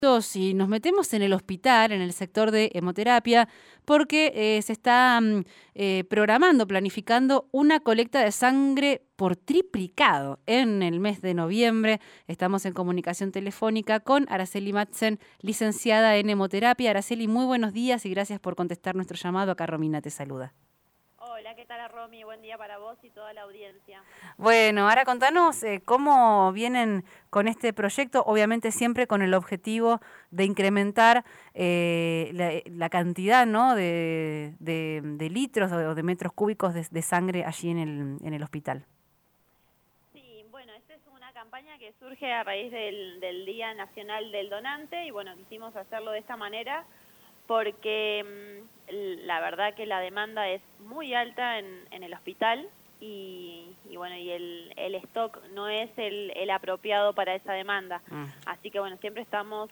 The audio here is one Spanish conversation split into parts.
Si nos metemos en el hospital, en el sector de hemoterapia, porque se está programando, planificando una colecta de sangre por triplicado en el mes de noviembre. Estamos en comunicación telefónica con Araceli Madsen, licenciada en hemoterapia. Araceli, muy buenos días y gracias por contestar nuestro llamado. Acá Romina te saluda. Hola, ¿qué tal, Romy? Buen día para vos y toda la audiencia. Bueno, ahora contanos cómo vienen con este proyecto, obviamente siempre con el objetivo de incrementar la cantidad, ¿no?, de litros o de metros cúbicos de sangre allí en el hospital. Sí, bueno, esta es una campaña que surge a raíz del Día Nacional del Donante y bueno, quisimos hacerlo de esta manera porque la verdad que la demanda es muy alta en el hospital y bueno, y el stock no es el apropiado para esa demanda. Así que bueno, siempre estamos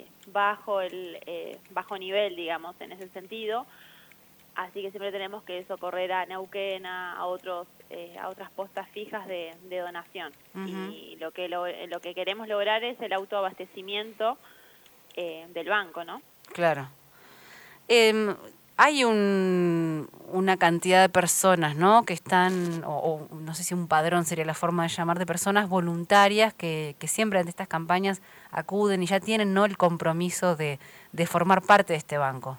bajo nivel, digamos, en ese sentido. Así que siempre tenemos que socorrer a Neuquén, a otras postas fijas de donación. Y lo que queremos lograr es el autoabastecimiento del banco, ¿no? Claro. Hay una cantidad de personas, ¿no?, que están, o no sé si un padrón sería la forma de llamar, de personas voluntarias que siempre ante estas campañas acuden y ya tienen, ¿no?, el compromiso de formar parte de este banco.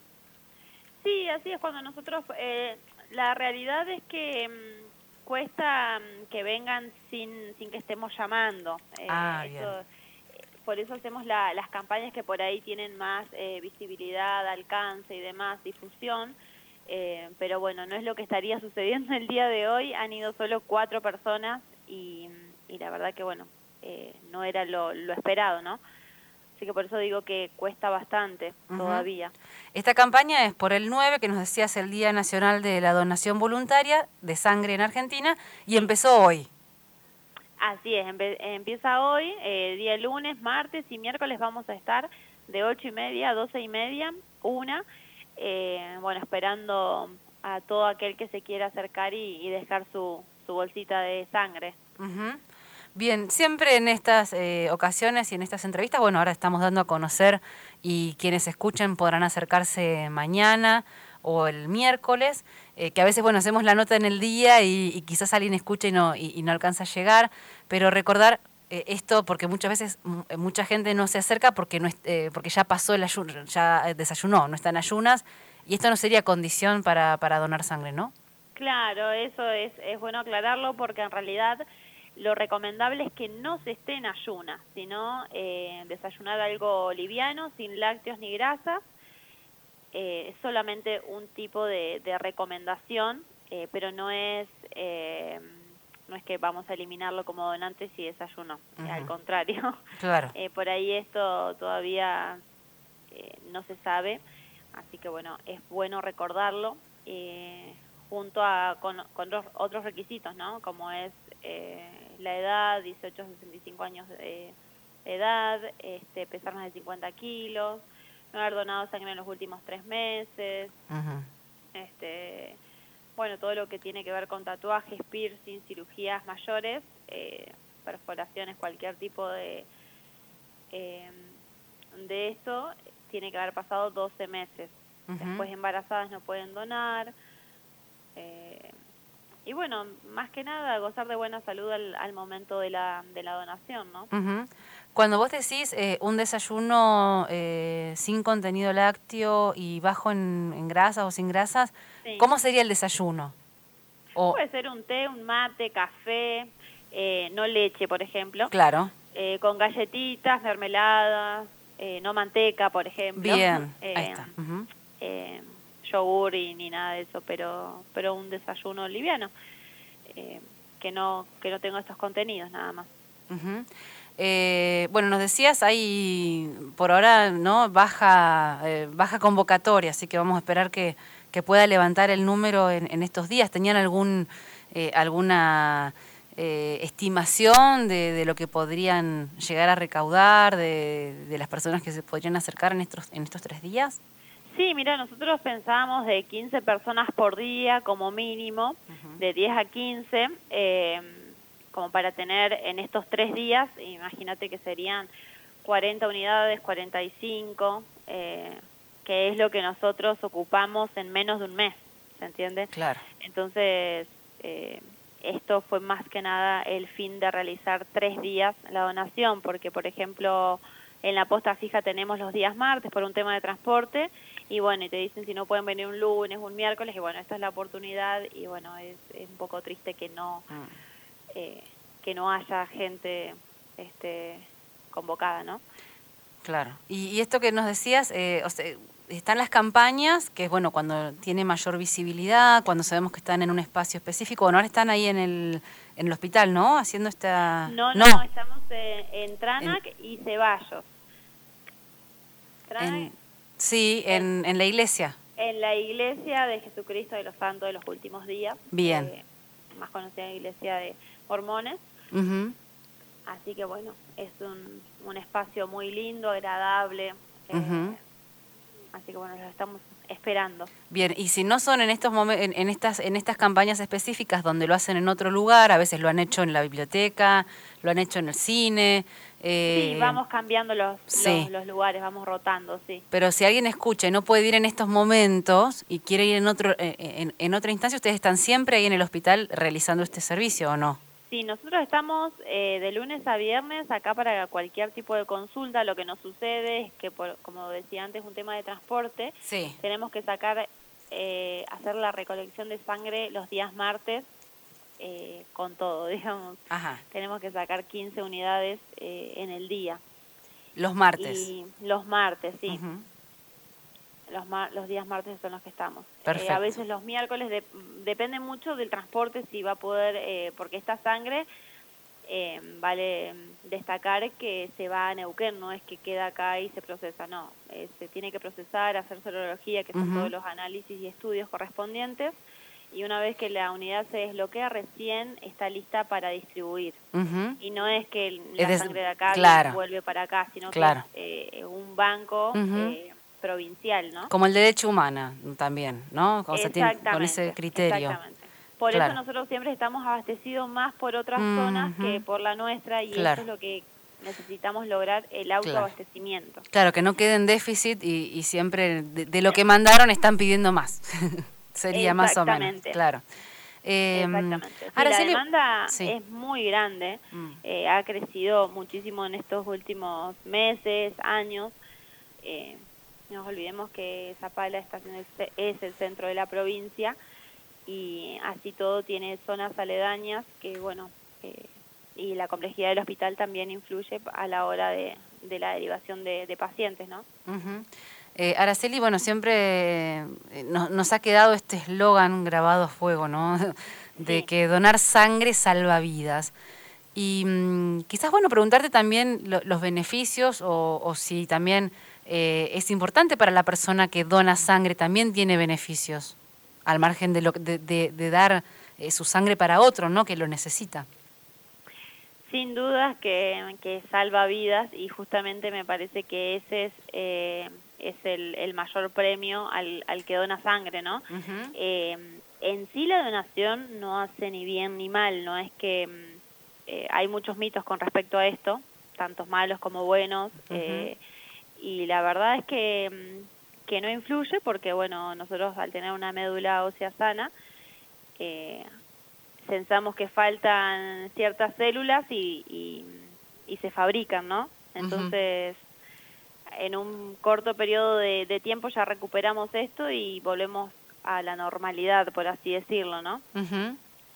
Sí, así es. Cuando nosotros, la realidad es que cuesta que vengan sin que estemos llamando. Bien. Por eso hacemos las campañas que por ahí tienen más visibilidad, alcance y demás, difusión. Pero bueno, no es lo que estaría sucediendo el día de hoy. Han ido solo 4 personas y la verdad que bueno, no era lo esperado, ¿no? Así que por eso digo que cuesta bastante todavía. Esta campaña es por el 9, que nos decías, el Día Nacional de la Donación Voluntaria de Sangre en Argentina, y empezó hoy. Así es, empieza hoy, día lunes, martes y miércoles vamos a estar de 8:30 a 12:30, 1, bueno, esperando a todo aquel que se quiera acercar y dejar su bolsita de sangre. Bien, siempre en estas ocasiones y en estas entrevistas, bueno, ahora estamos dando a conocer y quienes escuchen podrán acercarse mañana o el miércoles, que a veces, bueno, hacemos la nota en el día y quizás alguien escuche y no alcanza a llegar, pero recordar esto porque muchas veces mucha gente no se acerca porque porque ya pasó el ayuno, ya desayunó, no está en ayunas, y esto no sería condición para donar sangre, ¿no? Claro, eso es bueno aclararlo porque en realidad lo recomendable es que no se esté en ayunas, sino desayunar algo liviano, sin lácteos ni grasas. Es solamente un tipo de recomendación, pero no es que vamos a eliminarlo como donante si desayunó, al contrario. Claro. Por ahí esto todavía no se sabe, así que bueno, es bueno recordarlo junto con otros requisitos, ¿no? Como es la edad, 18 a 65 años de edad, pesar más de 50 kilos, no haber donado sangre en los últimos 3 meses, bueno, todo lo que tiene que ver con tatuajes, piercing, cirugías mayores, perforaciones, cualquier tipo de esto, tiene que haber pasado 12 meses. Después embarazadas no pueden donar. Y bueno, más que nada, gozar de buena salud al momento de la donación, ¿no? Cuando vos decís un desayuno sin contenido lácteo y bajo en grasas o sin grasas, sí, ¿cómo sería el desayuno? Puede ser un té, un mate, café, no leche, por ejemplo. Claro. Con galletitas, mermeladas, no manteca, por ejemplo. Bien, ahí está. Yogur y ni nada de eso, pero un desayuno liviano, que no tenga estos contenidos nada más. Bueno, nos decías, hay por ahora, ¿no?, baja convocatoria, así que vamos a esperar que pueda levantar el número en estos días. ¿Tenían alguna estimación de lo que podrían llegar a recaudar, de las personas que se podrían acercar en estos 3 días? Sí, mira, nosotros pensábamos de 15 personas por día como mínimo, de 10 a 15, como para tener en estos 3 días, imagínate que serían 40 unidades, 45, que es lo que nosotros ocupamos en menos de un mes, ¿se entiende? Claro. Entonces, esto fue más que nada el fin de realizar 3 días la donación, porque, por ejemplo, en la posta fija tenemos los días martes por un tema de transporte, y bueno, y te dicen si no pueden venir un lunes, un miércoles, y bueno, esta es la oportunidad, y bueno, es un poco triste que no haya gente convocada, ¿no? Claro. Y esto que nos decías, o sea, están las campañas, que es bueno, cuando tiene mayor visibilidad, cuando sabemos que están en un espacio específico, bueno, ahora están ahí en el hospital, ¿no? Haciendo esta... No, estamos en Tránac y Ceballos. Sí, en la iglesia. En la iglesia de Jesucristo de los Santos de los Últimos Días. Bien. Más conocida iglesia de mormones. Uh-huh. Así que bueno, es un espacio muy lindo, agradable. Uh-huh. Así que bueno, los estamos esperando. Bien, y si no son en estos en estas campañas específicas donde lo hacen en otro lugar, a veces lo han hecho en la biblioteca, lo han hecho en el cine. Sí, vamos cambiando los lugares, vamos rotando, sí. Pero si alguien escucha y no puede ir en estos momentos y quiere ir en otra instancia, ¿ustedes están siempre ahí en el hospital realizando este servicio o no? Sí, nosotros estamos de lunes a viernes acá para cualquier tipo de consulta. Lo que nos sucede es que, como decía antes, un tema de transporte. Sí. Tenemos que hacer la recolección de sangre los días martes con todo, digamos. Ajá. Tenemos que sacar 15 unidades en el día. ¿Los martes? Y los martes, sí. Uh-huh. Los días martes son los que estamos. Perfecto. A veces los miércoles, depende mucho del transporte, si va a poder, porque esta sangre, vale destacar que se va a Neuquén, no es que queda acá y se procesa, no. Se tiene que procesar, hacer serología, que son Uh-huh. todos los análisis y estudios correspondientes, y una vez que la unidad se desbloquea, recién está lista para distribuir. Uh-huh. Y no es que la sangre de acá vuelve para acá, sino que es un banco... Uh-huh. provincial, ¿no? Como el derecho humano también, ¿no? O sea, con ese criterio. Exactamente. Por eso nosotros siempre estamos abastecidos más por otras zonas que por la nuestra, y eso es lo que necesitamos lograr, el autoabastecimiento. Claro, que no quede en déficit y siempre de lo que mandaron están pidiendo más. Sería más o menos, claro. Exactamente. Sí, la demanda es muy grande, ha crecido muchísimo en estos últimos meses, años. No nos olvidemos que Zapala es el centro de la provincia, y así todo tiene zonas aledañas que, bueno, y la complejidad del hospital también influye a la hora de la derivación de pacientes, ¿no? Uh-huh. Araceli, bueno, siempre nos ha quedado este eslogan grabado a fuego, ¿no? De que donar sangre salva vidas. Y quizás, bueno, preguntarte también los beneficios o si también... es importante para la persona que dona sangre, también tiene beneficios, al margen de dar su sangre para otro, ¿no? Que lo necesita. Sin dudas que salva vidas, y justamente me parece que ese es el mayor premio al que dona sangre, ¿no? Uh-huh. En sí la donación no hace ni bien ni mal, no es que hay muchos mitos con respecto a esto, tantos malos como buenos. Uh-huh. Y la verdad es que no influye porque, bueno, nosotros al tener una médula ósea sana, pensamos que faltan ciertas células y se fabrican, ¿no? Entonces, en un corto periodo de tiempo ya recuperamos esto y volvemos a la normalidad, por así decirlo, ¿no? Uh-huh.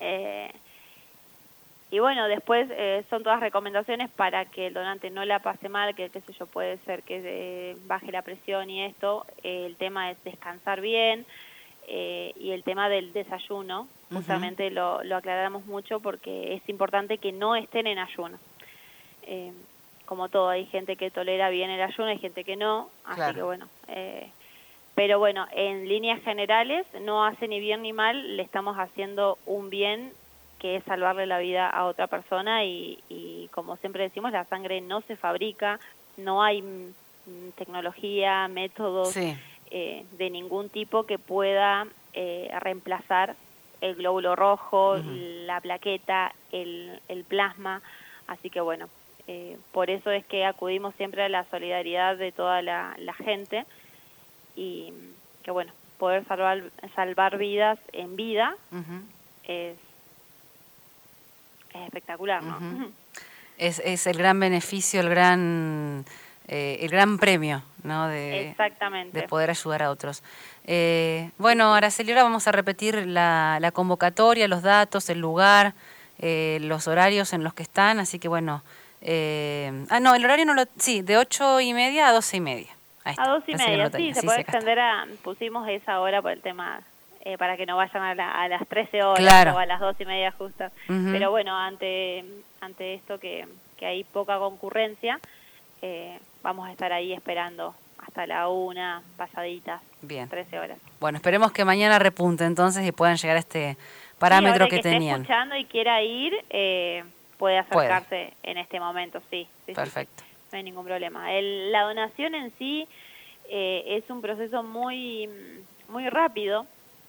Y bueno, después son todas recomendaciones para que el donante no la pase mal, que qué sé yo, puede ser que baje la presión y esto. El tema es descansar bien, y el tema del desayuno, justamente lo aclaramos mucho porque es importante que no estén en ayuno. Como todo, hay gente que tolera bien el ayuno, hay gente que no, así que bueno. Pero bueno, en líneas generales no hace ni bien ni mal, le estamos haciendo un bien, que es salvarle la vida a otra persona, y como siempre decimos, la sangre no se fabrica, no hay tecnología, métodos de ningún tipo que pueda reemplazar el glóbulo rojo, la plaqueta, el plasma, así que bueno, Por eso es que acudimos siempre a la solidaridad de toda la gente y que bueno, poder salvar vidas en vida es espectacular, ¿no? Es el gran beneficio, el gran premio, ¿no? Exactamente. De poder ayudar a otros. Bueno, Araceli, ahora vamos a repetir la convocatoria, los datos, el lugar, los horarios en los que están, así que bueno. No, el horario sí, de 8:30 a 12:30. A 2:30, sí, se puede extender pusimos esa hora por el tema, para que no vayan a las 13 horas, claro, o a las 2:30 justo. Pero bueno, ante esto que hay poca concurrencia, vamos a estar ahí esperando hasta la 1, pasaditas, bien, 13 horas. Bueno, esperemos que mañana repunte entonces y puedan llegar a este parámetro que tenían. Esté escuchando y quiera ir, puede acercarse en este momento, sí. Perfecto. Sí, no hay ningún problema. La donación en sí es un proceso muy rápido.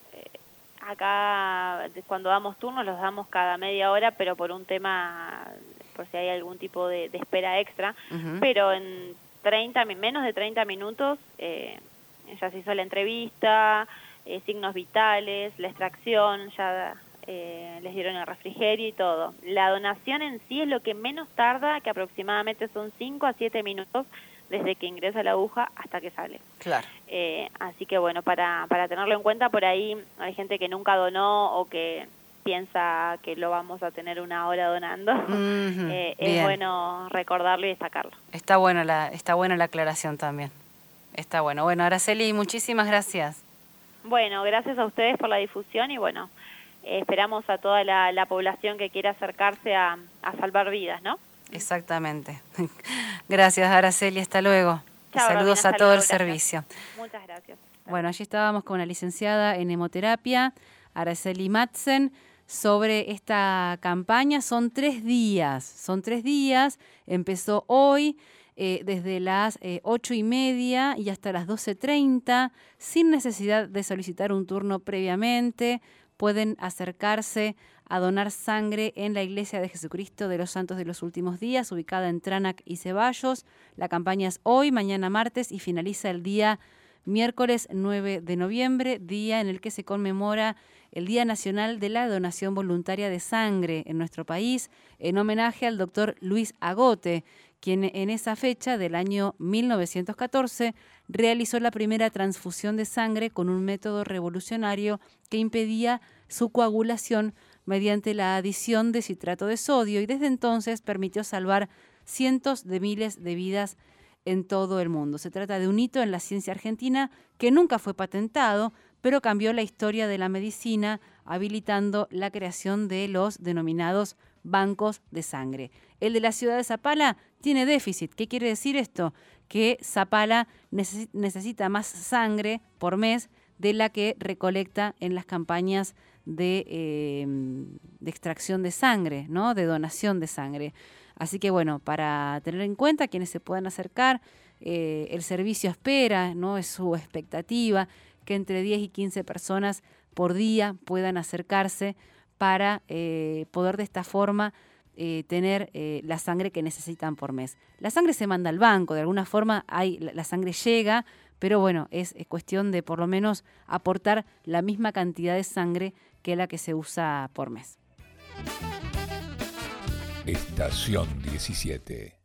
Acá cuando damos turnos los damos cada media hora, pero por un tema, por si hay algún tipo de espera extra, pero en menos de 30 minutos ya se hizo la entrevista, signos vitales, la extracción, ya les dieron el refrigerio y todo. La donación en sí es lo que menos tarda, que aproximadamente son 5 a 7 minutos desde que ingresa la aguja hasta que sale. Claro. Así que bueno, para tenerlo en cuenta, por ahí hay gente que nunca donó o que piensa que lo vamos a tener una hora donando. Es bueno recordarlo y destacarlo. Está buena la aclaración también. Está bueno. Bueno, Araceli, muchísimas gracias. Bueno, gracias a ustedes por la difusión y bueno, esperamos a toda la población que quiera acercarse a salvar vidas, ¿no? Exactamente. Gracias, Araceli. Hasta luego. Chao, saludos Romina, a todo el gracias. servicio. Muchas gracias. Bueno, allí estábamos con la licenciada en hemoterapia, Araceli Madsen, sobre esta campaña. Son 3 días. Empezó hoy desde las 8:30 y hasta las 12:30, sin necesidad de solicitar un turno previamente. Pueden acercarse a donar sangre en la Iglesia de Jesucristo de los Santos de los Últimos Días, ubicada en Tránac y Ceballos. La campaña es hoy, mañana martes y finaliza el día miércoles 9 de noviembre, día en el que se conmemora el Día Nacional de la Donación Voluntaria de Sangre en nuestro país, en homenaje al doctor Luis Agote, quien en esa fecha del año 1914 realizó la primera transfusión de sangre con un método revolucionario que impedía su coagulación mediante la adición de citrato de sodio y desde entonces permitió salvar cientos de miles de vidas en todo el mundo. Se trata de un hito en la ciencia argentina que nunca fue patentado, pero cambió la historia de la medicina, habilitando la creación de los denominados bancos de sangre. El de la ciudad de Zapala tiene déficit. ¿Qué quiere decir esto? Que Zapala necesita más sangre por mes de la que recolecta en las campañas de extracción de sangre, ¿no? De donación de sangre. Así que bueno, para tener en cuenta quienes se puedan acercar, el servicio espera, ¿no? Es su expectativa que entre 10 y 15 personas por día puedan acercarse para poder de esta forma tener la sangre que necesitan por mes. La sangre se manda al banco, de alguna forma la sangre llega, pero bueno, es cuestión de por lo menos aportar la misma cantidad de sangre que la que se usa por mes. Estación 17.